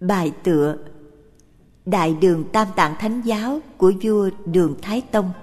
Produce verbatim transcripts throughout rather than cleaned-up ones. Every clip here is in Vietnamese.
Bài tựa: Đại Đường Tam Tạng Thánh Giáo của vua Đường Thái Tông.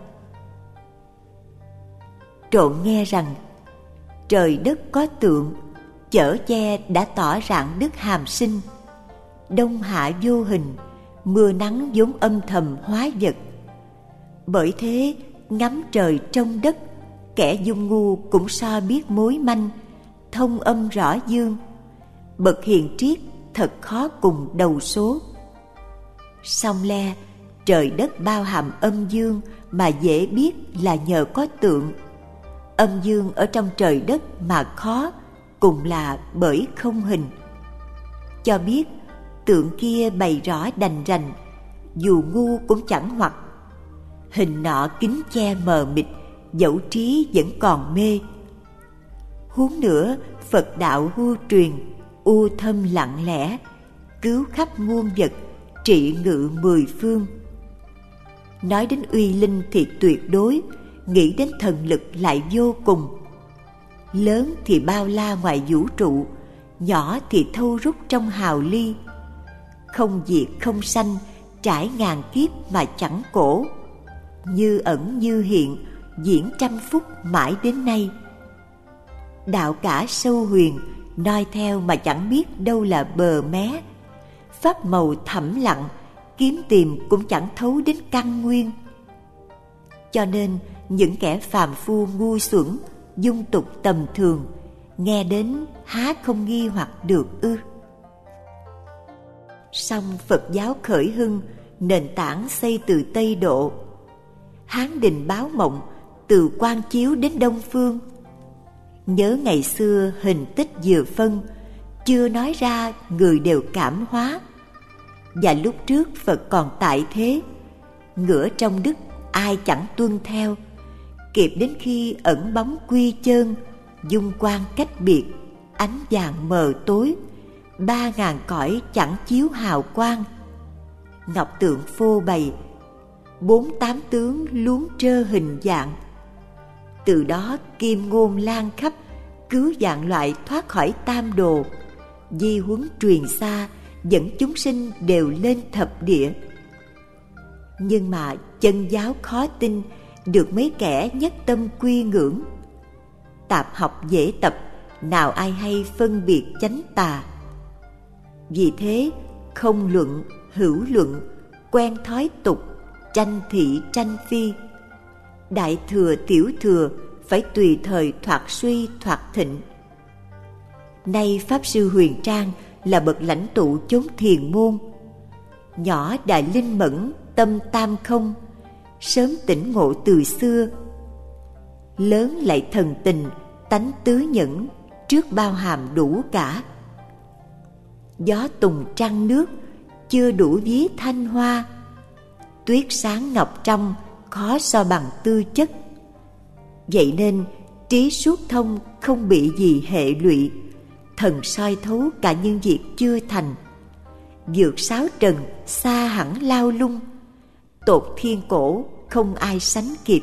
Trộn nghe rằng trời đất có tượng, chở che đã tỏ rạng đức hàm sinh. Đông hạ vô hình, mưa nắng vốn âm thầm hóa vật. Bởi thế ngắm trời trong đất, kẻ dung ngu cũng so biết mối manh, thông âm rõ dương. Bậc hiền triết thật khó cùng đầu số. Song le trời đất bao hàm âm dương mà dễ biết là nhờ có tượng. Âm dương ở trong trời đất mà khó, cùng là bởi không hình. Cho biết tượng kia bày rõ đành rành, dù ngu cũng chẳng hoặc. Hình nọ kín che mờ mịt, dẫu trí vẫn còn mê. Huống nữa Phật đạo hưu truyền, u thâm lặng lẽ, cứu khắp muôn vật, trị ngự mười phương. Nói đến uy linh thì tuyệt đối, nghĩ đến thần lực lại vô cùng. Lớn thì bao la ngoài vũ trụ, nhỏ thì thâu rút trong hào ly. Không diệt không sanh, trải ngàn kiếp mà chẳng cổ. Như ẩn như hiện, diễn trăm phút mãi đến nay. Đạo cả sâu huyền, noi theo mà chẳng biết đâu là bờ mé. Pháp màu thẳm lặng, kiếm tìm cũng chẳng thấu đến căn nguyên. Cho nên những kẻ phàm phu ngu xuẩn, dung tục tầm thường, nghe đến há không nghi hoặc được ư? Song Phật giáo khởi hưng, nền tảng xây từ Tây Độ. Hán Đình báo mộng, từ Quan Chiếu đến Đông Phương. Nhớ ngày xưa hình tích vừa phân, chưa nói ra người đều cảm hóa. Và lúc trước Phật còn tại thế, ngửa trong đức ai chẳng tuân theo. Kịp đến khi ẩn bóng quy chơn, dung quang cách biệt, ánh vàng mờ tối, ba ngàn cõi chẳng chiếu hào quang. Ngọc tượng phô bày, bốn tám tướng luống trơ hình dạng. Từ đó kim ngôn lan khắp, cứu vạn loại thoát khỏi tam đồ. Di huấn truyền xa, dẫn chúng sinh đều lên thập địa. Nhưng mà chân giáo khó tin, được mấy kẻ nhất tâm quy ngưỡng. Tạp học dễ tập, nào ai hay phân biệt chánh tà. Vì thế không luận, hữu luận, quen thói tục, tranh thị tranh phi. Đại thừa tiểu thừa phải tùy thời thoạt suy thoạt thịnh. Nay Pháp Sư Huyền Trang là bậc lãnh tụ chốn thiền môn. Nhỏ đại linh mẫn, tâm tam không, sớm tỉnh ngộ từ xưa. Lớn lại thần tình, tánh tứ nhẫn, trước bao hàm đủ cả. Gió tùng trăng nước, chưa đủ ví thanh hoa. Tuyết sáng ngọc trong, khó so bằng tư chất. Vậy nên trí suốt thông, không bị gì hệ lụy. Thần soi thấu cả những việc chưa thành. Vượt sáu trần, xa hẳn lao lung. Tột thiên cổ, không ai sánh kịp.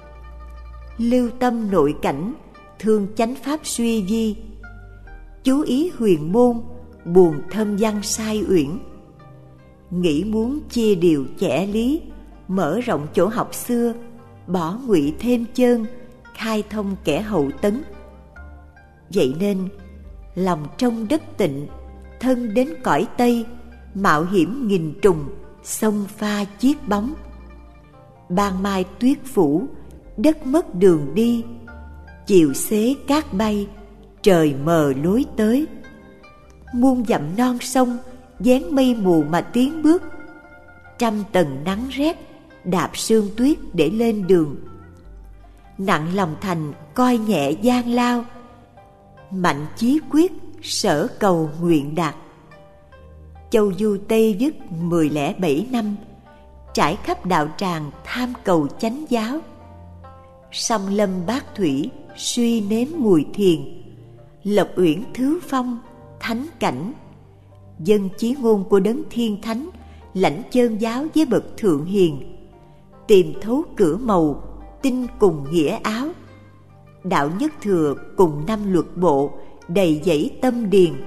Lưu tâm nội cảnh, thương chánh pháp suy di. Chú ý huyền môn, buồn thâm văn sai uyển. Nghĩ muốn chia điều chẻ lý, mở rộng chỗ học xưa, bỏ ngụy thêm chơn, khai thông kẻ hậu tấn. Vậy nên lòng trong đất tịnh, thân đến cõi Tây, mạo hiểm nghìn trùng, sông pha chiết bóng. Ban mai tuyết phủ, đất mất đường đi, chiều xế cát bay, trời mờ lối tới. Muôn dặm non sông, dáng mây mù mà tiến bước. Trăm tầng nắng rét, đạp sương tuyết để lên đường. Nặng lòng thành, coi nhẹ gian lao. Mạnh chí quyết, sở cầu nguyện đạt. Châu du Tây dứt mười lẻ bảy năm, trải khắp đạo tràng tham cầu chánh giáo. Song lâm bát thủy, suy nếm mùi thiền. Lộc uyển thứ phong, thánh cảnh. Dân chí ngôn của đấng thiên thánh, lãnh chơn giáo với bậc thượng hiền. Tìm thấu cửa màu, tin cùng nghĩa áo. Đạo nhất thừa cùng năm luật bộ, đầy dẫy tâm điền.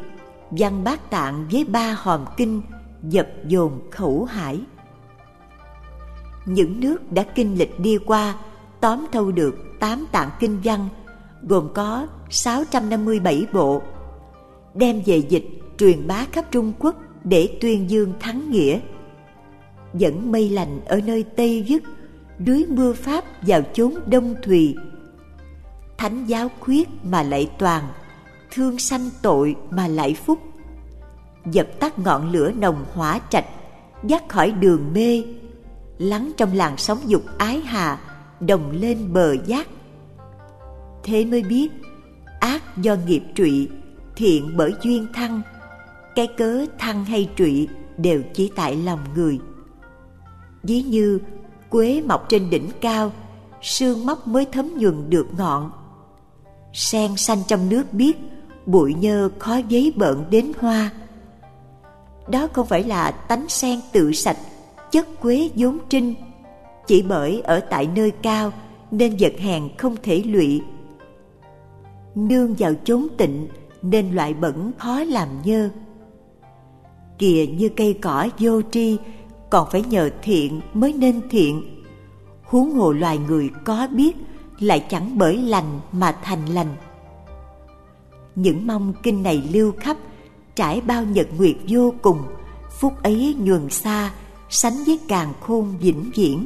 Văn Bát Tạng với ba hòm kinh dập dồn khẩu hải. Những nước đã kinh lịch đi qua tóm thâu được tám tạng kinh văn, gồm có sáu trăm năm mươi bảy bộ, đem về dịch truyền bá khắp Trung Quốc để tuyên dương thắng nghĩa. Dẫn mây lành ở nơi Tây Dứt, rưới mưa Pháp vào chốn Đông Thùy. Thánh giáo khuyết mà lại toàn, thương sanh tội mà lại phúc. Dập tắt ngọn lửa nồng hỏa trạch, dắt khỏi đường mê, lắng trong làn sóng dục ái hà, đồng lên bờ giác. Thế mới biết ác do nghiệp trụy, thiện bởi duyên thăng. Cái cớ thăng hay trụy đều chỉ tại lòng người. Ví như quế mọc trên đỉnh cao, sương móc mới thấm nhuần được ngọn. Sen xanh trong nước biếc, bụi nhơ khó giấy bợn đến hoa. Đó không phải là tánh sen tự sạch, chất quế vốn trinh. Chỉ bởi ở tại nơi cao nên vật hèn không thể lụy. Nương vào chốn tịnh nên loại bẩn khó làm nhơ. Kìa như cây cỏ vô tri, còn phải nhờ thiện mới nên thiện. Huống hồ loài người có biết, lại chẳng bởi lành mà thành lành. Những mong kinh này lưu khắp, trải bao nhật nguyệt vô cùng. Phúc ấy nhuần xa, sánh với càn khôn vĩnh viễn.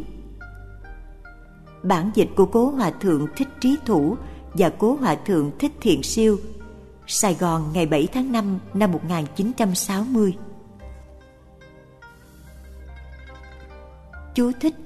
Bản dịch của Cố Hòa Thượng Thích Trí Thủ và Cố Hòa Thượng Thích Thiện Siêu, Sài Gòn ngày bảy tháng năm năm một nghìn chín trăm sáu mươi. Chú thích.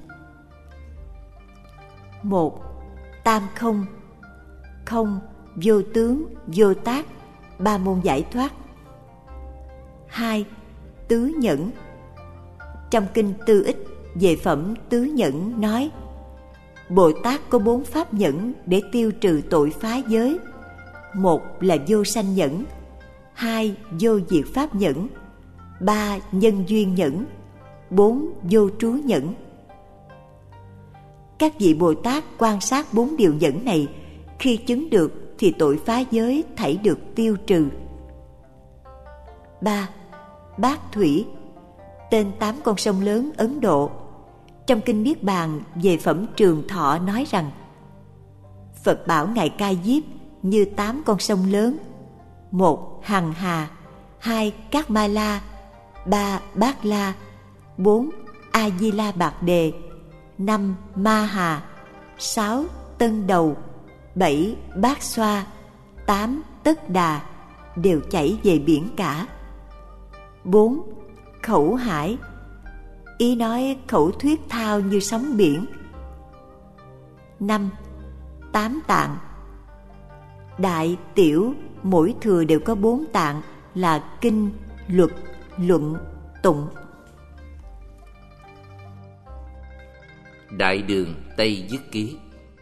Một. Tam không. Không, vô tướng, vô tác, ba môn giải thoát. Hai. Tứ nhẫn. Trong kinh Tư Ích về phẩm tứ nhẫn nói: Bồ Tát có bốn pháp nhẫn để tiêu trừ tội phá giới. Một là vô sanh nhẫn, hai vô diệt pháp nhẫn, ba nhân duyên nhẫn, bốn vô trú nhẫn. Các vị Bồ Tát quan sát bốn điều nhẫn này, khi chứng được thì tội phá giới thảy được tiêu trừ. Ba. Bát thủy, tên tám con sông lớn Ấn Độ. Trong kinh Niết Bàn về phẩm Trường Thọ nói rằng: Phật bảo Ngài Ca Diếp như tám con sông lớn: một Hằng Hà, hai Cát Ma La, ba Bát La, bốn A Di La Bạc Đề, năm Ma Hà, sáu Tân Đầu, bảy Bát Xoa, tám Tất Đà, đều chảy về biển cả. Bốn. Khẩu hải, ý nói khẩu thuyết thao như sóng biển. Năm. Tám tạng. Đại, tiểu, mỗi thừa đều có bốn tạng là kinh, luật, luận, tụng. Đại Đường Tây Dứt Ký.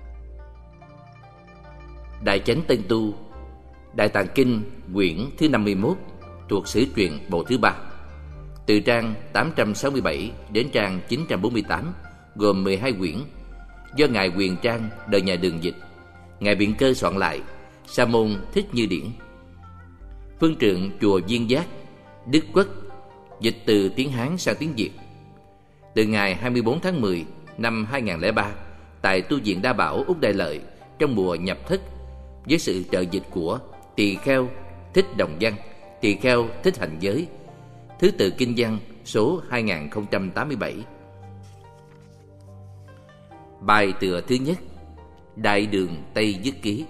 Đại Chánh Tân Tu, Đại Tạng Kinh quyển thứ năm mươi mốt, thuộc Sử Truyện bộ thứ ba, từ trang tám trăm sáu mươi bảy đến trang chín trăm bốn mươi tám, gồm mười hai quyển, do Ngài Huyền Trang đời nhà Đường dịch, Ngài Biện Cơ soạn lại, Sa môn Thích Như Điển. Phương trượng chùa Viên Giác, Đức Quốc, dịch từ tiếng Hán sang tiếng Việt. Từ ngày hai mươi bốn tháng mười năm hai nghìn không trăm lẻ ba, tại tu viện Đa Bảo Úc Đại Lợi, trong mùa nhập thất, với sự trợ dịch của Tỳ Kheo Thích Đồng Văn, Tỳ Kheo Thích Hành Giới, thứ tự kinh văn số hai nghìn không trăm tám mươi bảy. Bài tựa thứ nhất: Đại Đường Tây Dứt Ký.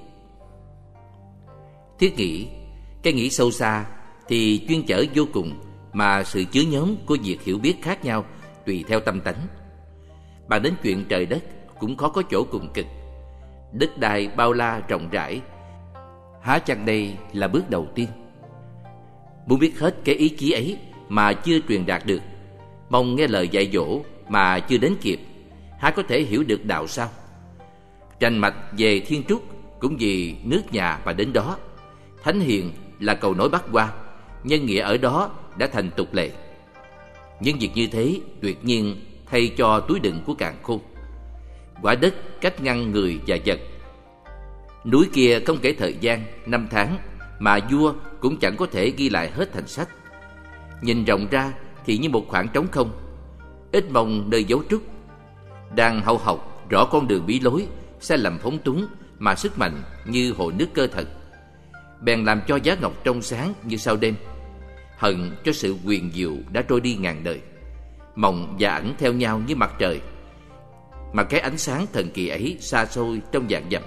Thiết nghĩ, cái nghĩ sâu xa thì chuyên chở vô cùng, mà sự chứa nhóm của việc hiểu biết khác nhau tùy theo tâm tánh. Bàn đến chuyện trời đất cũng khó có chỗ cùng cực. Đất đai bao la rộng rãi, há chăng đây là bước đầu tiên? Muốn biết hết cái ý chí ấy mà chưa truyền đạt được, mong nghe lời dạy dỗ mà chưa đến kịp, há có thể hiểu được đạo sao? Tranh mạch về thiên trúc cũng vì nước nhà mà đến đó. Thánh hiền là cầu nối bắt qua, nhân nghĩa ở đó đã thành tục lệ. Những việc như thế tuyệt nhiên thay cho túi đựng của càn khôn. Quả đất cách ngăn người và vật. Núi kia không kể thời gian, năm tháng, mà vua cũng chẳng có thể ghi lại hết thành sách. Nhìn rộng ra thì như một khoảng trống không, ít mong nơi dấu trúc. Đang hậu học rõ con đường bí lối, sai lầm phóng túng, mà sức mạnh như hồ nước cơ thật, bèn làm cho giá ngọc trong sáng như sao đêm. Hận cho sự quyền diệu đã trôi đi ngàn đời, mộng và ảnh theo nhau như mặt trời, mà cái ánh sáng thần kỳ ấy xa xôi trong vạn dặm.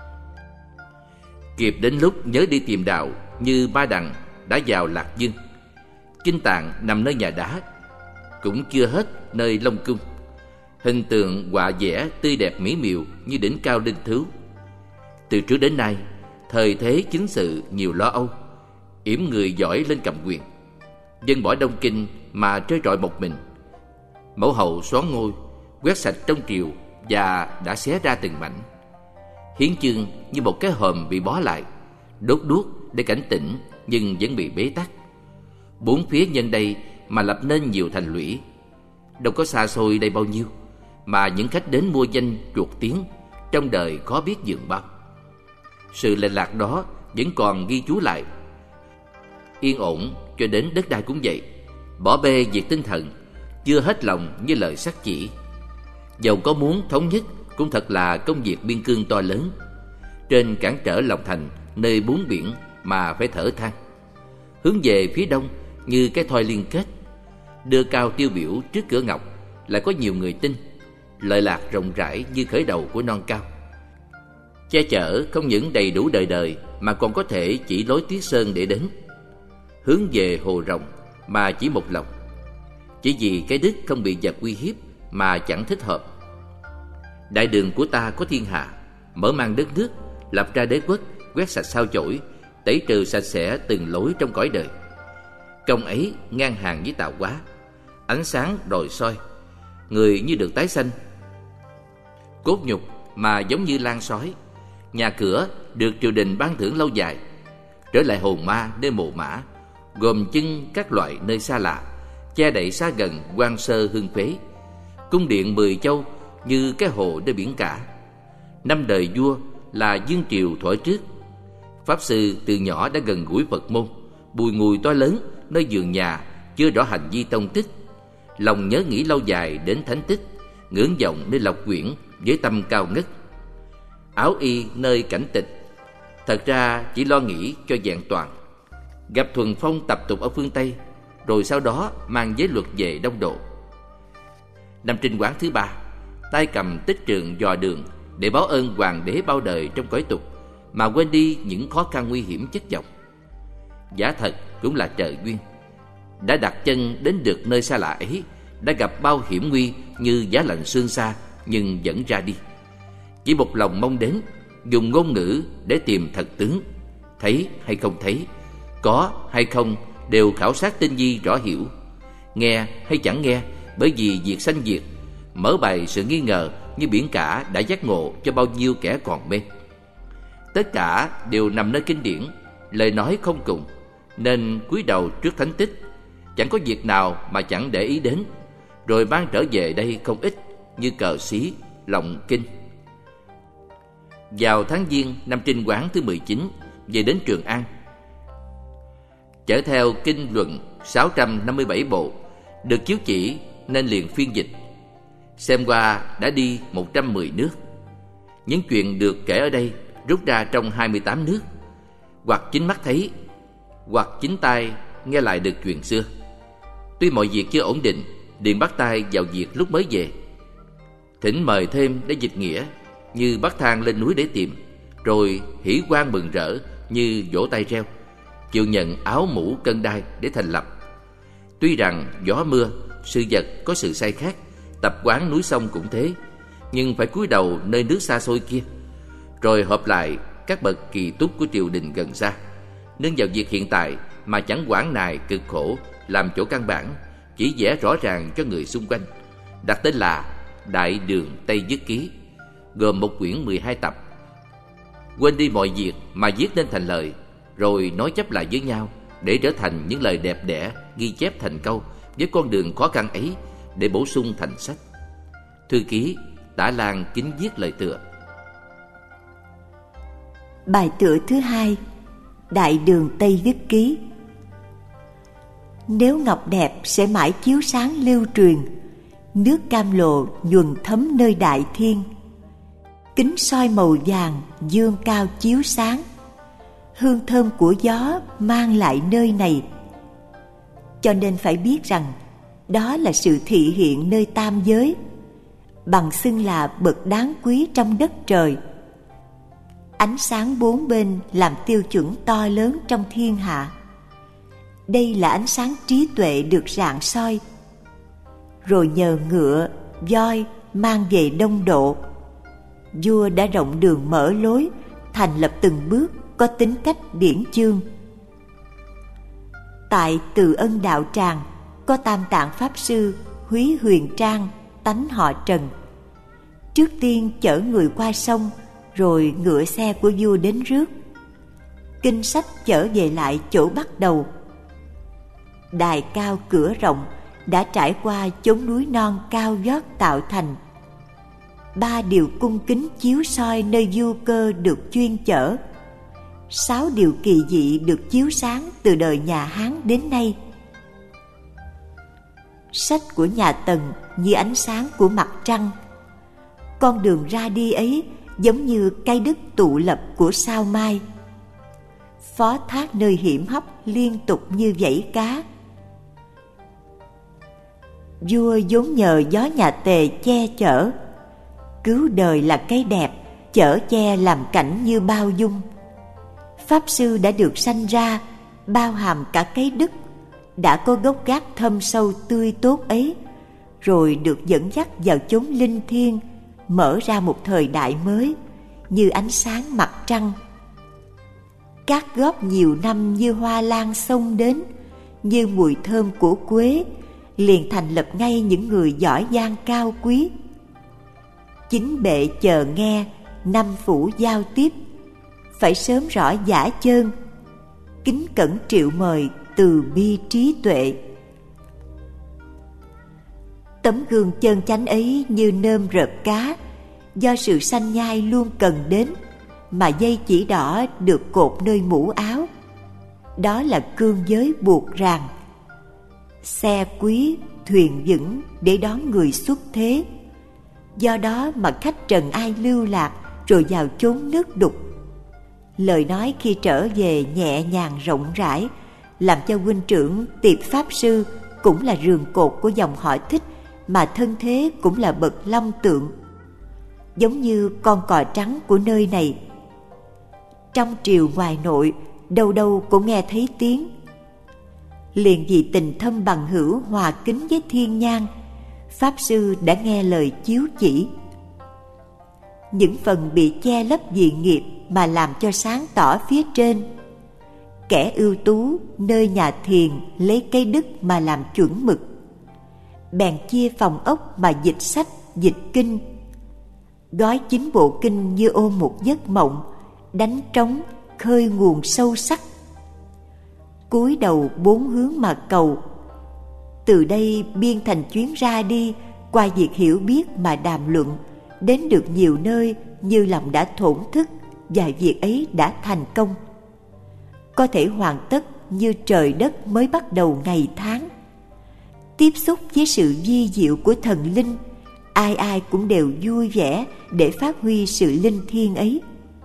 Kịp đến lúc nhớ đi tìm đạo, như Ba Đằng đã vào Lạc Dương. Kinh tạng nằm nơi nhà đá, cũng chưa hết nơi Long Cung. Hình tượng họa vẽ tươi đẹp mỹ miều như đỉnh cao linh thứu. Từ trước đến nay, thời thế chính sự nhiều lo âu, yểm người giỏi lên cầm quyền, dân bỏ Đông Kinh mà trơ trọi một mình. Mẫu hậu soán ngôi, quét sạch trong triều và đã xé ra từng mảnh. Hiến chương như một cái hòm bị bó lại, đốt đuốc để cảnh tỉnh nhưng vẫn bị bế tắc. Bốn phía nhân đây mà lập nên nhiều thành lũy, đâu có xa xôi đây bao nhiêu, mà những khách đến mua danh chuột tiếng trong đời khó biết dường bao. Sự lệch lạc đó vẫn còn ghi chú lại. Yên ổn cho đến đất đai cũng vậy, bỏ bê việc tinh thần, chưa hết lòng như lời sắc chỉ. Dầu có muốn thống nhất cũng thật là công việc biên cương to lớn. Trên cản trở lòng thành nơi bốn biển mà phải thở than. Hướng về phía đông như cái thoi liên kết, đưa cao tiêu biểu trước cửa ngọc, lại có nhiều người tin. Lợi lạc rộng rãi như khởi đầu của non cao, che chở không những đầy đủ đời đời mà còn có thể chỉ lối tuyết sơn để đến. Hướng về hồ rộng mà chỉ một lòng, chỉ vì cái đức không bị vật uy hiếp mà chẳng thích hợp. Đại đường của ta có thiên hạ, mở mang đất nước, lập ra đế quốc, quét sạch sao chổi, tẩy trừ sạch sẽ từng lối trong cõi đời. Công ấy ngang hàng với tạo hóa, ánh sáng đồi soi, người như được tái sanh. Cốt nhục mà giống như lan sói, nhà cửa được triều đình ban thưởng lâu dài, trở lại hồn ma nơi mồ mã, gồm chân các loại nơi xa lạ, che đậy xa gần hoang sơ hương phế. Cung điện mười châu như cái hồ nơi biển cả. Năm đời vua là Dương Triều thuở trước, pháp sư từ nhỏ đã gần gũi Phật môn, bùi ngùi to lớn nơi vườn nhà chưa rõ hành vi tông tích. Lòng nhớ nghĩ lâu dài đến thánh tích, ngưỡng vọng nơi lộc quyển với tâm cao ngất. Áo y nơi cảnh tịch, thật ra chỉ lo nghĩ cho vẹn toàn. Gặp thuần phong tập tục ở phương Tây, rồi sau đó mang giới luật về Đông Độ. Năm Trinh Quán thứ ba, tay cầm tích trường dò đường để báo ơn hoàng đế bao đời trong cõi tục, mà quên đi những khó khăn nguy hiểm chất chồng. Giả thật cũng là trời duyên, đã đặt chân đến được nơi xa lạ ấy, đã gặp bao hiểm nguy như giá lạnh sương xa, nhưng vẫn ra đi. Chỉ một lòng mong đến, dùng ngôn ngữ để tìm thật tướng. Thấy hay không thấy, có hay không đều khảo sát tinh vi rõ hiểu. Nghe hay chẳng nghe, bởi vì việc sanh diệt, mở bày sự nghi ngờ như biển cả đã giác ngộ cho bao nhiêu kẻ còn mê. Tất cả đều nằm nơi kinh điển, lời nói không cùng, nên cúi đầu trước thánh tích, chẳng có việc nào mà chẳng để ý đến, rồi mang trở về đây không ít như cờ xí, lọng kinh. Vào tháng Giêng năm Trinh Quán thứ mười chín, về đến Trường An, chở theo kinh luận sáu trăm năm mươi bảy bộ, được chiếu chỉ nên liền phiên dịch. Xem qua đã đi một trăm mười nước. Những chuyện được kể ở đây rút ra trong hai mươi tám nước, hoặc chính mắt thấy, hoặc chính tai nghe lại được chuyện xưa. Tuy mọi việc chưa ổn định, liền bắt tay vào việc lúc mới về. Thỉnh mời thêm để dịch nghĩa, như bắt thang lên núi để tìm, rồi hỉ hoan mừng rỡ như vỗ tay reo, chịu nhận áo mũ cân đai để thành lập. Tuy rằng gió mưa, sự vật có sự sai khác, tập quán núi sông cũng thế, nhưng phải cúi đầu nơi nước xa xôi kia, rồi hợp lại các bậc kỳ túc của triều đình gần xa, nương vào việc hiện tại mà chẳng quản nài cực khổ làm chỗ căn bản, chỉ vẽ rõ ràng cho người xung quanh, đặt tên là Đại Đường Tây Nhất Ký, gồm một quyển mười hai tập. Quên đi mọi việc mà viết nên thành lời, rồi nói chấp lại với nhau để trở thành những lời đẹp đẽ, ghi chép thành câu với con đường khó khăn ấy để bổ sung thành sách. Thư ký Tả Lan kính viết lời tựa. Bài tựa thứ hai. Đại Đường Tây Viết Ký. Nếu ngọc đẹp sẽ mãi chiếu sáng lưu truyền, nước cam lộ nhuần thấm nơi đại thiên. Kính soi màu vàng dương cao chiếu sáng, hương thơm của gió mang lại nơi này. Cho nên phải biết rằng đó là sự thị hiện nơi tam giới, bằng xưng là bậc đáng quý trong đất trời. Ánh sáng bốn bên làm tiêu chuẩn to lớn trong thiên hạ. Đây là ánh sáng trí tuệ được rạng soi, rồi nhờ ngựa, voi mang về đông độ. Vua đã rộng đường mở lối, thành lập từng bước có tính cách điển chương. Tại Từ Ân Đạo Tràng có Tam Tạng Pháp Sư Húy Huyền Trang, tánh họ Trần. Trước tiên chở người qua sông, rồi ngựa xe của vua đến rước. Kinh sách chở về lại chỗ bắt đầu. Đài cao cửa rộng đã trải qua chốn núi non cao vót tạo thành. Ba điều cung kính chiếu soi nơi vua cơ được chuyên chở. Sáu điều kỳ dị được chiếu sáng từ đời nhà Hán đến nay. Sách của nhà Tần như ánh sáng của mặt trăng. Con đường ra đi ấy giống như cây đức tụ lập của sao mai. Phó thác nơi hiểm hóc liên tục như vảy cá. Vua vốn nhờ gió nhà Tề che chở, cứu đời là cái đẹp, chở che làm cảnh như bao dung. Pháp sư đã được sanh ra, bao hàm cả cái đức, đã có gốc gác thâm sâu tươi tốt ấy, rồi được dẫn dắt vào chốn linh thiêng, mở ra một thời đại mới, như ánh sáng mặt trăng. Các góp nhiều năm như hoa lan xông đến, như mùi thơm của quế, liền thành lập ngay những người giỏi giang cao quý. Chính bệ chờ nghe, năm phủ giao tiếp, phải sớm rõ giả chơn, kính cẩn triệu mời từ bi trí tuệ. Tấm gương chân chánh ấy như nơm rợp cá, do sự sanh nhai luôn cần đến, mà dây chỉ đỏ được cột nơi mũ áo. Đó là cương giới buộc ràng. Xe quý, thuyền vững để đón người xuất thế. Do đó mà khách trần ai lưu lạc, rồi vào chốn nước đục. Lời nói khi trở về nhẹ nhàng rộng rãi, làm cho huynh trưởng Tiệp Pháp Sư cũng là rường cột của dòng họ Thích, mà thân thế cũng là bậc long tượng, giống như con cò trắng của nơi này. Trong triều ngoài nội, đâu đâu cũng nghe thấy tiếng. Liền vì tình thâm bằng hữu hòa kính với thiên nhang, Pháp Sư đã nghe lời chiếu chỉ. Những phần bị che lấp vì nghiệp mà làm cho sáng tỏ phía trên. Kẻ ưu tú nơi nhà thiền lấy cây đức mà làm chuẩn mực. Bèn chia phòng ốc mà dịch sách, dịch kinh. Gói chính bộ kinh như ôm một giấc mộng, đánh trống, khơi nguồn sâu sắc. Cúi đầu bốn hướng mà cầu. Từ đây biên thành chuyến ra đi, qua việc hiểu biết mà đàm luận, đến được nhiều nơi như lòng đã thổn thức, và việc ấy đã thành công. Có thể hoàn tất như trời đất mới bắt đầu ngày tháng. Tiếp xúc với sự vi diệu của thần linh, ai ai cũng đều vui vẻ để phát huy sự linh thiêng ấy.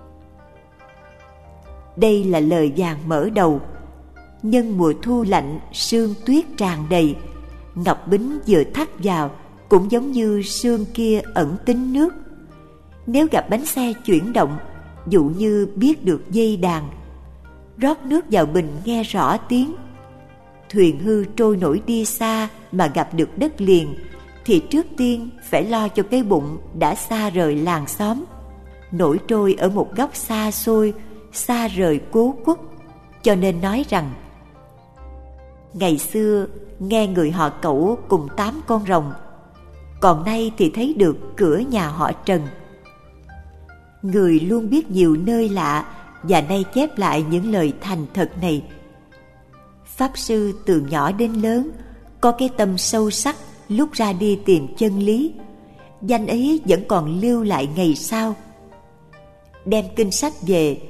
Đây là lời vàng mở đầu. Nhân mùa thu lạnh, sương tuyết tràn đầy, ngọc bính vừa thắt vào cũng giống như sương kia ẩn tính nước. Nếu gặp bánh xe chuyển động, dụ như biết được dây đàn, rót nước vào bình nghe rõ tiếng. Thuyền hư trôi nổi đi xa mà gặp được đất liền, thì trước tiên phải lo cho cái bụng đã xa rời làng xóm, nổi trôi ở một góc xa xôi, xa rời cố quốc. Cho nên nói rằng, ngày xưa nghe người họ Cẩu cùng tám con rồng, còn nay thì thấy được cửa nhà họ Trần. Người luôn biết nhiều nơi lạ, và nay chép lại những lời thành thật này. Pháp Sư từ nhỏ đến lớn có cái tâm sâu sắc, lúc ra đi tìm chân lý, danh ấy vẫn còn lưu lại ngày sau. Đem kinh sách về,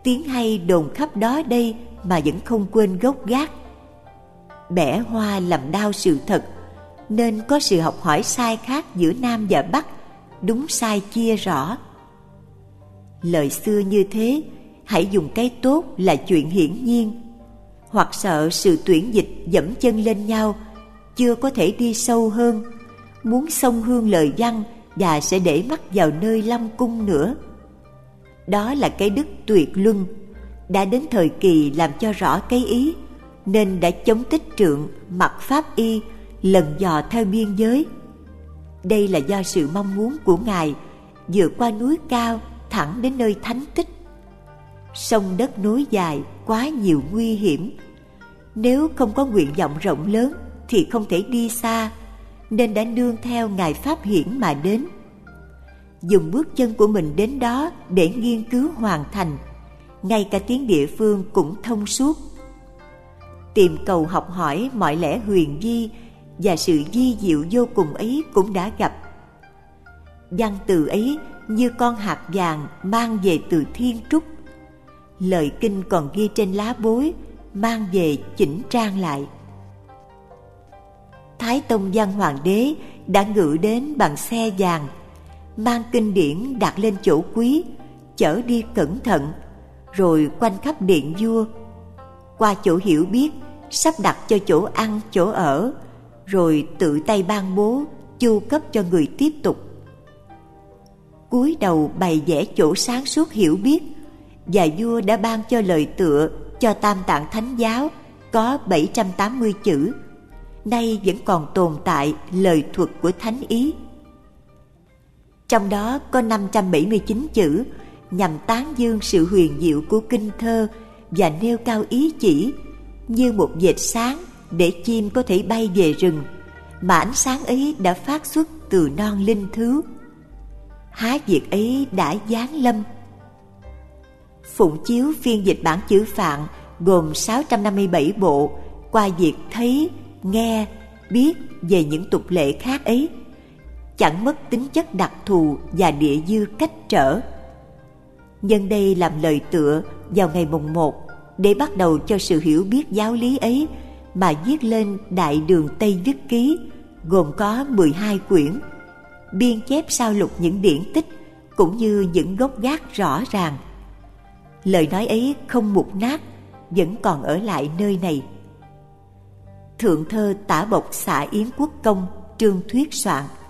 tiếng hay đồn khắp đó đây mà vẫn không quên gốc gác. Bẻ hoa làm đau sự thật, nên có sự học hỏi sai khác giữa Nam và Bắc, đúng sai chia rõ. Lời xưa như thế, hãy dùng cái tốt là chuyện hiển nhiên, hoặc sợ sự tuyển dịch dẫm chân lên nhau, chưa có thể đi sâu hơn, muốn xông hương lời văn và sẽ để mắt vào nơi Long Cung nữa. Đó là cái đức tuyệt luân, đã đến thời kỳ làm cho rõ cái ý, nên đã chống tích trượng, mặc pháp y, lần dò theo biên giới. Đây là do sự mong muốn của Ngài vượt qua núi cao thẳng đến nơi thánh tích. Sông đất nối dài, quá nhiều nguy hiểm. Nếu không có nguyện vọng rộng lớn thì không thể đi xa, nên đã nương theo Ngài Pháp Hiển mà đến. Dùng bước chân của mình đến đó để nghiên cứu hoàn thành, ngay cả tiếng địa phương cũng thông suốt. Tìm cầu học hỏi mọi lẽ huyền vi và sự vi diệu vô cùng ấy cũng đã gặp. Văn từ ấy như con hạt vàng mang về từ thiên trúc. Lời kinh còn ghi trên lá bối, mang về chỉnh trang lại. Thái Tông Văn Hoàng đế đã ngự đến bằng xe vàng, mang kinh điển đặt lên chỗ quý, chở đi cẩn thận, rồi quanh khắp điện vua. Qua chỗ hiểu biết, sắp đặt cho chỗ ăn, chỗ ở, rồi tự tay ban bố, chu cấp cho người tiếp tục. Cúi đầu bày vẽ chỗ sáng suốt hiểu biết, và vua đã ban cho lời tựa cho Tam Tạng Thánh Giáo có bảy trăm tám mươi chữ, nay vẫn còn tồn tại lời thuật của Thánh Ý. Trong đó có năm trăm bảy mươi chín chữ nhằm tán dương sự huyền diệu của kinh thơ và nêu cao ý chỉ, như một vệt sáng để chim có thể bay về rừng, mà ánh sáng ấy đã phát xuất từ non linh thứ. Há việc ấy đã giáng lâm. Phụng chiếu phiên dịch bản chữ Phạn gồm sáu trăm năm mươi bảy bộ, qua việc thấy, nghe, biết về những tục lệ khác ấy, chẳng mất tính chất đặc thù và địa dư cách trở. Nhân đây làm lời tựa vào ngày mùng một để bắt đầu cho sự hiểu biết giáo lý ấy, mà viết lên Đại Đường Tây Đức Ký, gồm có mười hai quyển, biên chép sao lục những điển tích cũng như những gốc gác rõ ràng. Lời nói ấy không mục nát, vẫn còn ở lại nơi này. Thượng thơ Tả Bộc Xạ Yến Quốc Công Trương Thuyết soạn.